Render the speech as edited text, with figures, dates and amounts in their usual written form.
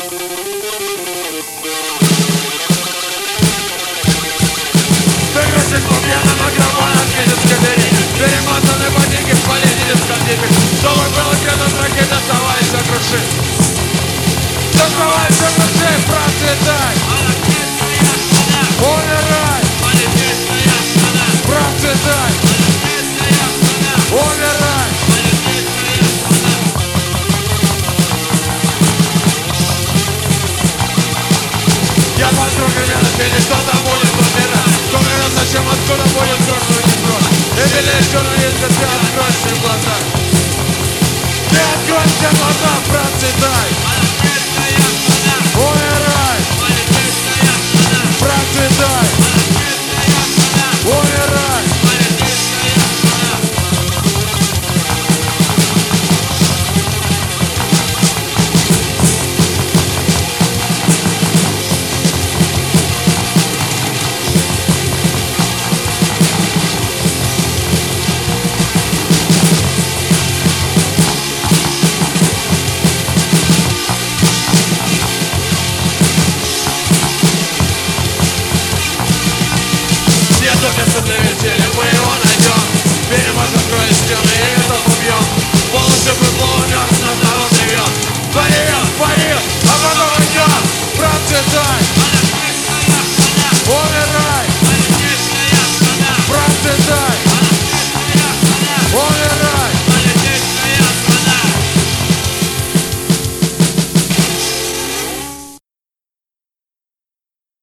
Дорожек по пьяным агроманам видят кабели. Перемотаны ботинки в полете дискотеки. Чтобы было где-то траки, доставай, все круши. Доставай, все круши, процветай. Умирай. Процветай. Умирай. Я смотрю, гремя на пели, что-то будет умирать. Умирать зачем, откуда будет кровь, но не кровь. И белее черный, если ты откроешь все глаза. Ты открой все глаза, процветай.